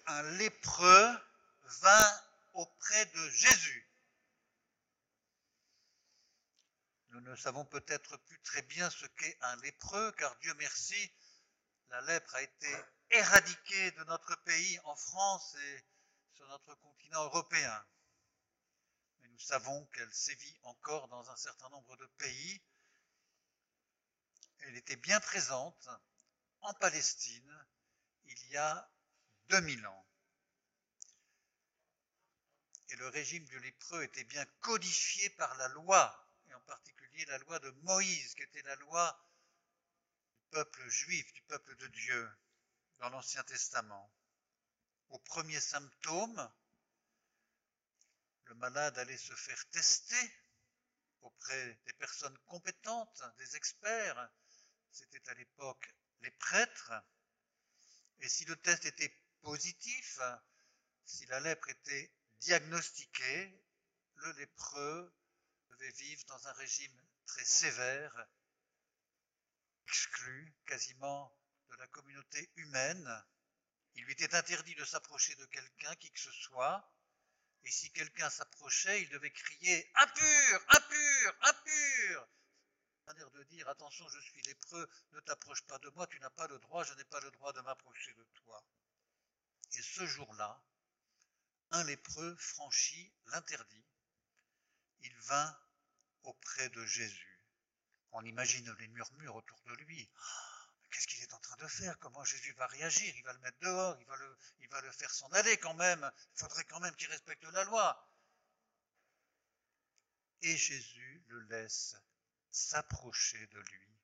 un lépreux vint auprès de Jésus. Nous ne savons peut-être plus très bien ce qu'est un lépreux, car Dieu merci, la lèpre a été éradiquée de notre pays en France et sur notre continent européen. Mais nous savons qu'elle sévit encore dans un certain nombre de pays. Elle était bien présente en Palestine il y a 2000 ans. Et le régime du lépreux était bien codifié par la loi, et en particulier la loi de Moïse, qui était la loi du peuple juif, du peuple de Dieu, dans l'Ancien Testament. Au premier symptôme, le malade allait se faire tester auprès des personnes compétentes, des experts. C'était à l'époque les prêtres. Et si le test était positif, si la lèpre était diagnostiquée, le lépreux devait vivre dans un régime très sévère, exclu quasiment de la communauté humaine. Il lui était interdit de s'approcher de quelqu'un, qui que ce soit, et si quelqu'un s'approchait, il devait crier « Impur, impur, impur !» C'est-à-dire de dire « Attention, je suis lépreux, ne t'approche pas de moi, tu n'as pas le droit, je n'ai pas le droit de m'approcher de toi. » Et ce jour-là, un lépreux franchit l'interdit. Il vint auprès de Jésus. On imagine les murmures autour de lui. Qu'est-ce qu'il est en train de faire? Comment Jésus va réagir? Il va le mettre dehors, il va le faire s'en aller quand même. Il faudrait quand même qu'il respecte la loi. Et Jésus le laisse s'approcher de lui.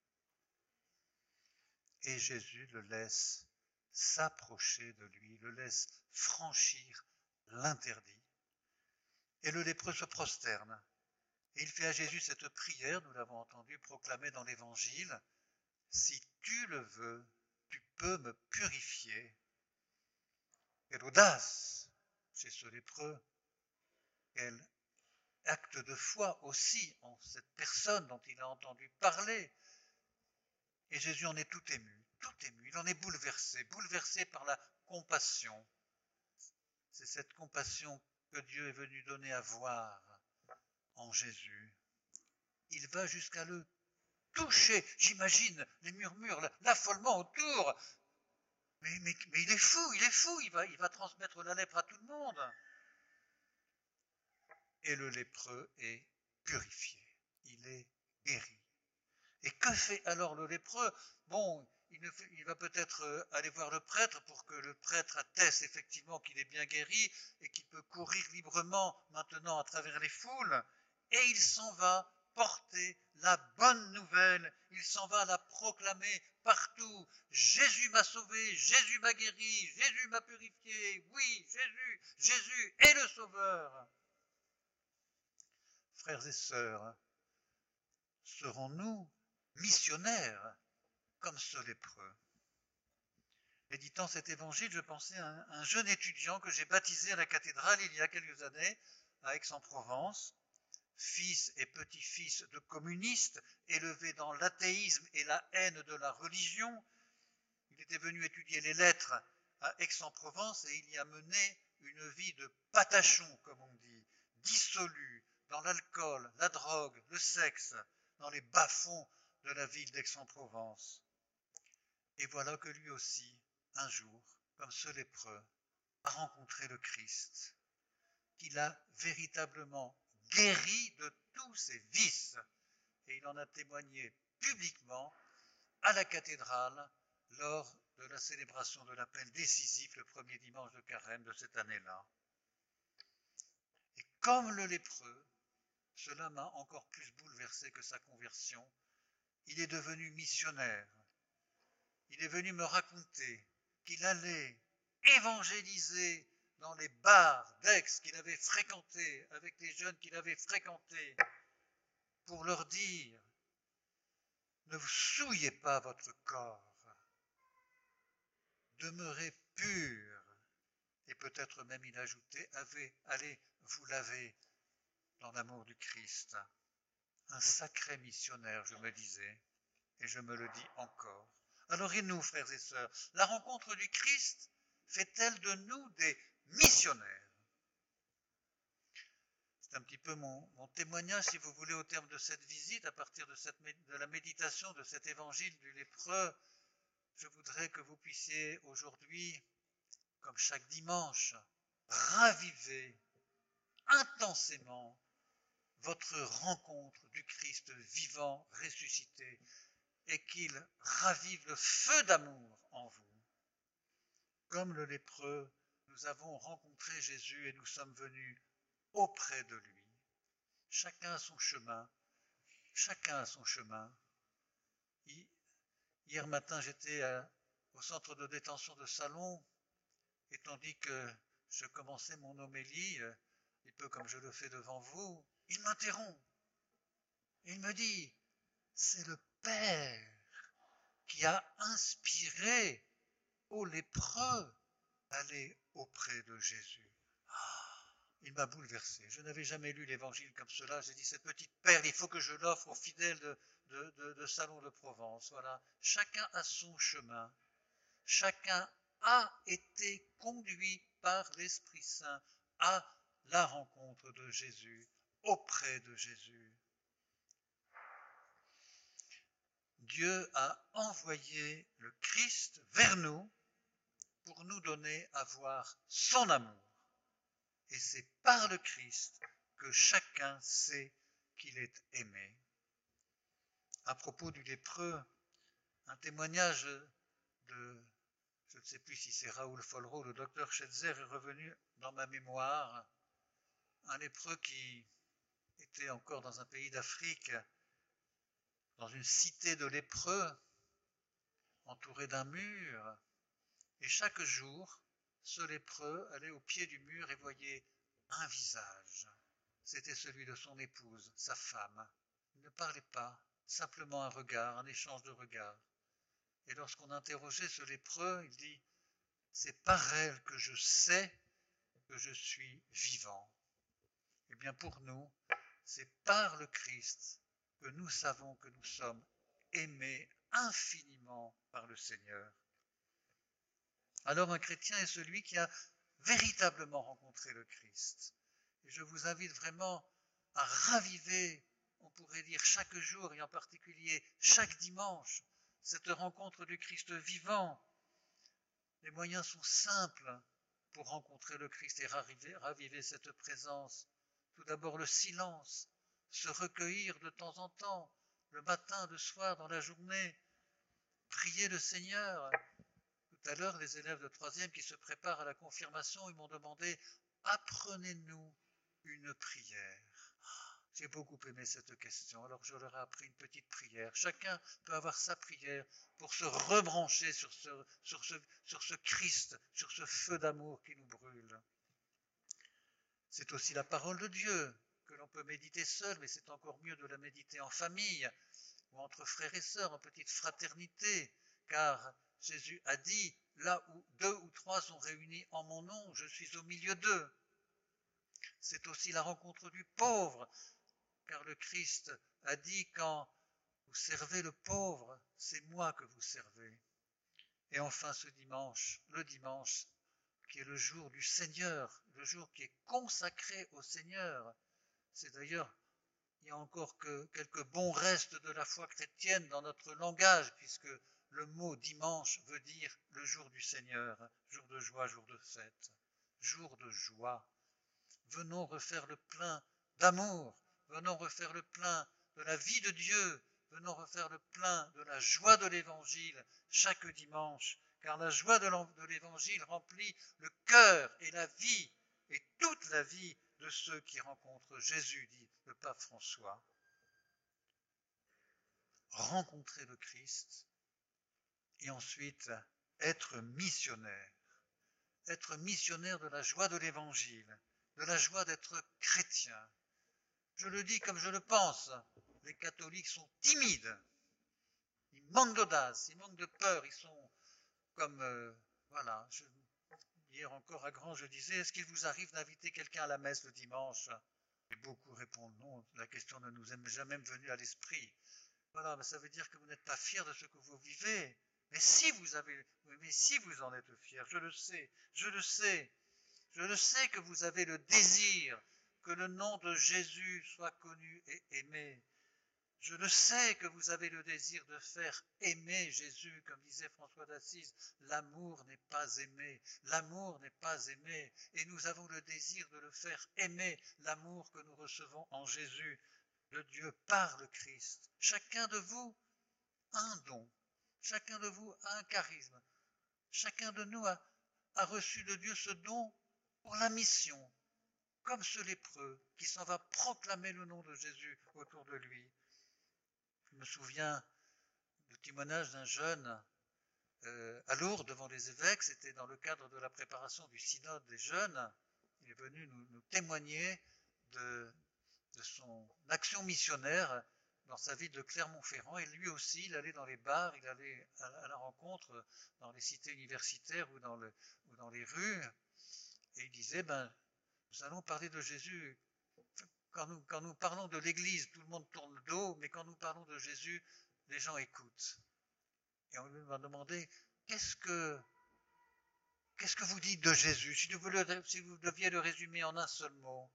Et Jésus le laisse s'approcher de lui, le laisse franchir l'interdit. Et le lépreux se prosterne. Et il fait à Jésus cette prière, nous l'avons entendu proclamer dans l'Évangile. Si tu le veux, tu peux me purifier. Quelle audace chez ce lépreux, quel acte de foi aussi en cette personne dont il a entendu parler. Et Jésus en est tout ému, il en est bouleversé par la compassion. C'est cette compassion que Dieu est venu donner à voir en Jésus. Il va jusqu'à le toucher, j'imagine les murmures, l'affolement autour. Mais il est fou, il va transmettre la lèpre à tout le monde. Et le lépreux est purifié, il est guéri. Et que fait alors le lépreux? Bon, il va peut-être aller voir le prêtre pour que le prêtre atteste effectivement qu'il est bien guéri et qu'il peut courir librement maintenant à travers les foules. Et il s'en va porter la bonne nouvelle, il s'en va la proclamer partout. Jésus m'a sauvé, Jésus m'a guéri, Jésus m'a purifié, oui, Jésus est le sauveur. Frères et sœurs, serons-nous missionnaires comme ce lépreux? Méditant cet évangile, je pensais à un jeune étudiant que j'ai baptisé à la cathédrale il y a quelques années à Aix-en-Provence, fils et petit-fils de communistes, élevé dans l'athéisme et la haine de la religion. Il était venu étudier les lettres à Aix-en-Provence et il y a mené une vie de patachon, comme on dit, dissolu dans l'alcool, la drogue, le sexe, dans les bas-fonds de la ville d'Aix-en-Provence. Et voilà que lui aussi, un jour, comme ce lépreux, a rencontré le Christ, qu'il a véritablement guéri de tous ses vices. Et il en a témoigné publiquement à la cathédrale lors de la célébration de l'appel décisif le premier dimanche de Carême de cette année-là. Et comme le lépreux, cela m'a encore plus bouleversé que sa conversion. Il est devenu missionnaire. Il est venu me raconter qu'il allait évangéliser dans les bars d'Aix qu'il avait fréquentés, avec les jeunes qu'il avait fréquentés, pour leur dire « Ne vous souillez pas votre corps, demeurez purs ». Et peut-être même il ajoutait « Allez vous laver dans l'amour du Christ ». Un sacré missionnaire, je me disais, et je me le dis encore. Alors et nous, frères et sœurs, la rencontre du Christ fait-elle de nous des missionnaires. C'est un petit peu mon témoignage, si vous voulez, au terme de cette visite, à partir de la méditation de cet évangile du lépreux. Je voudrais que vous puissiez aujourd'hui, comme chaque dimanche, raviver intensément votre rencontre du Christ vivant, ressuscité, et qu'il ravive le feu d'amour en vous. Comme le lépreux, nous avons rencontré Jésus et nous sommes venus auprès de lui. Chacun a son chemin, chacun a son chemin. Hier matin, j'étais au centre de détention de Salon, et tandis que je commençais mon homélie, un peu comme je le fais devant vous, il m'interrompt. Il me dit, c'est le Père qui a inspiré aux lépreux d'aller auprès de Jésus. Il m'a bouleversé. Je n'avais jamais lu l'évangile comme cela. J'ai dit, cette petite perle, il faut que je l'offre aux fidèles de Salon de Provence. Voilà. Chacun a son chemin. Chacun a été conduit par l'Esprit Saint à la rencontre de Jésus, auprès de Jésus. Dieu a envoyé le Christ vers nous pour nous donner à voir son amour. Et c'est par le Christ que chacun sait qu'il est aimé. À propos du lépreux, un témoignage de, je ne sais plus si c'est Raoul Follereau, le docteur Schetzer est revenu dans ma mémoire, un lépreux qui était encore dans un pays d'Afrique, dans une cité de lépreux, entouré d'un mur, et chaque jour, ce lépreux allait au pied du mur et voyait un visage. C'était celui de son épouse, sa femme. Il ne parlait pas, simplement un regard, un échange de regards. Et lorsqu'on interrogeait ce lépreux, il dit, c'est par elle que je sais que je suis vivant. Eh bien pour nous, c'est par le Christ que nous savons que nous sommes aimés infiniment par le Seigneur. Alors un chrétien est celui qui a véritablement rencontré le Christ. Et je vous invite vraiment à raviver, on pourrait dire chaque jour et en particulier chaque dimanche, cette rencontre du Christ vivant. Les moyens sont simples pour rencontrer le Christ et raviver cette présence. Tout d'abord le silence, se recueillir de temps en temps, le matin, le soir, dans la journée, prier le Seigneur. Tout à l'heure, les élèves de 3e qui se préparent à la confirmation, ils m'ont demandé « Apprenez-nous une prière ». J'ai beaucoup aimé cette question, alors je leur ai appris une petite prière. Chacun peut avoir sa prière pour se rebrancher sur ce Christ, sur ce feu d'amour qui nous brûle. C'est aussi la parole de Dieu que l'on peut méditer seul, mais c'est encore mieux de la méditer en famille ou entre frères et sœurs, en petite fraternité, car Jésus a dit, là où 2 ou 3 sont réunis en mon nom, je suis au milieu d'eux. C'est aussi la rencontre du pauvre, car le Christ a dit, quand vous servez le pauvre, c'est moi que vous servez. Et enfin ce dimanche, le dimanche, qui est le jour du Seigneur, le jour qui est consacré au Seigneur. C'est d'ailleurs, il y a encore que quelques bons restes de la foi chrétienne dans notre langage, puisque le mot dimanche veut dire le jour du Seigneur, jour de joie, jour de fête, jour de joie. Venons refaire le plein d'amour, venons refaire le plein de la vie de Dieu, venons refaire le plein de la joie de l'Évangile chaque dimanche, car la joie de l'Évangile remplit le cœur et la vie, et toute la vie de ceux qui rencontrent Jésus, dit le pape François. Rencontrer le Christ, et ensuite être missionnaire de la joie de l'Évangile, de la joie d'être chrétien. Je le dis comme je le pense, les catholiques sont timides, ils manquent d'audace, ils manquent de peur, ils sont comme, voilà, hier encore à Grand, je disais, est-ce qu'il vous arrive d'inviter quelqu'un à la messe le dimanche? Et beaucoup répondent non, la question ne nous est jamais venue à l'esprit. Voilà, mais ça veut dire que vous n'êtes pas fiers de ce que vous vivez. Mais si vous en êtes fiers, je le sais, je le sais que vous avez le désir que le nom de Jésus soit connu et aimé. Je le sais que vous avez le désir de faire aimer Jésus, comme disait François d'Assise. L'amour n'est pas aimé, l'amour n'est pas aimé, et nous avons le désir de le faire aimer, l'amour que nous recevons en Jésus, le Dieu par le Christ. Chacun de vous a un don, chacun de vous a un charisme, chacun de nous a reçu de Dieu ce don pour la mission, comme ce lépreux qui s'en va proclamer le nom de Jésus autour de lui. Je me souviens du témoignage d'un jeune à Lourdes devant les évêques, c'était dans le cadre de la préparation du synode des jeunes. Il est venu nous témoigner de son action missionnaire dans sa ville de Clermont-Ferrand, et lui aussi, il allait dans les bars, il allait à la rencontre dans les cités universitaires ou dans les rues, et il disait, nous allons parler de Jésus. Quand nous parlons de l'Église, tout le monde tourne le dos, mais quand nous parlons de Jésus, les gens écoutent. Et on lui m'a demandé, qu'est-ce que vous dites de Jésus, si vous deviez le résumer en un seul mot?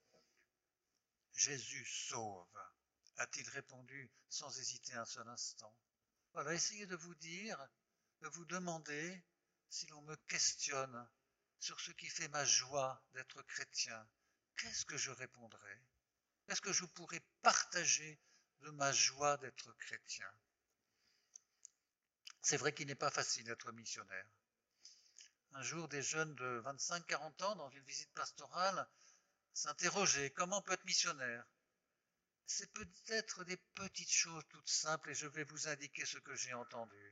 Jésus sauve, a-t-il répondu sans hésiter un seul instant. Voilà, essayez de vous dire, de vous demander, si l'on me questionne sur ce qui fait ma joie d'être chrétien, qu'est-ce que je répondrai? Qu'est-ce que je pourrais partager de ma joie d'être chrétien? C'est vrai qu'il n'est pas facile d'être missionnaire. Un jour, des jeunes de 25-40 ans, dans une visite pastorale, s'interrogeaient, comment on peut être missionnaire? C'est peut-être des petites choses toutes simples, et je vais vous indiquer ce que j'ai entendu.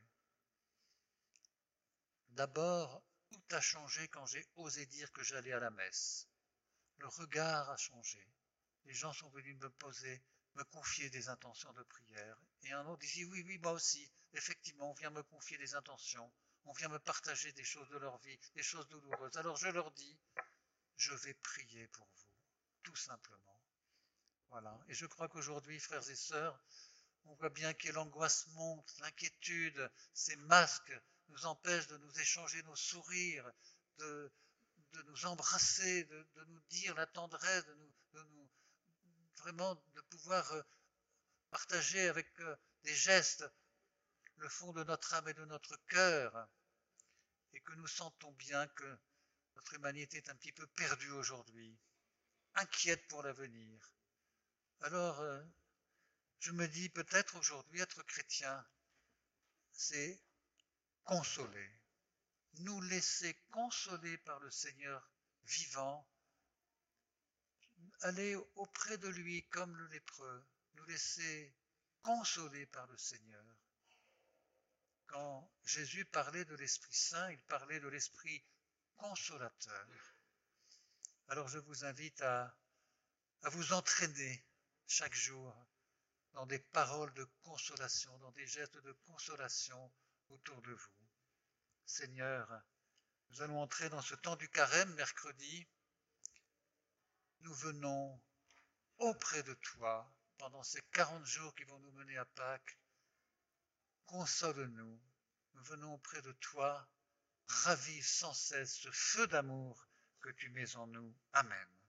D'abord, tout a changé quand j'ai osé dire que j'allais à la messe. Le regard a changé. Les gens sont venus me confier des intentions de prière. Et un autre disait, oui, moi aussi, effectivement, on vient me confier des intentions, on vient me partager des choses de leur vie, des choses douloureuses. Alors je leur dis, je vais prier pour vous, tout simplement. Voilà. Et je crois qu'aujourd'hui, frères et sœurs, on voit bien que l'angoisse monte, l'inquiétude, ces masques nous empêchent de nous échanger nos sourires, de nous embrasser, de nous dire la tendresse, vraiment de pouvoir partager avec des gestes le fond de notre âme et de notre cœur, et que nous sentons bien que notre humanité est un petit peu perdue aujourd'hui, inquiète pour l'avenir. Alors, je me dis peut-être aujourd'hui être chrétien, c'est consoler, nous laisser consoler par le Seigneur vivant, aller auprès de lui comme le lépreux, nous laisser consoler par le Seigneur. Quand Jésus parlait de l'Esprit Saint, il parlait de l'Esprit consolateur. Alors je vous invite à vous entraîner chaque jour dans des paroles de consolation, dans des gestes de consolation autour de vous. Seigneur, nous allons entrer dans ce temps du carême mercredi. Nous venons auprès de toi pendant ces 40 jours qui vont nous mener à Pâques. Console-nous. Nous venons auprès de toi. Ravive sans cesse ce feu d'amour que tu mets en nous. Amen.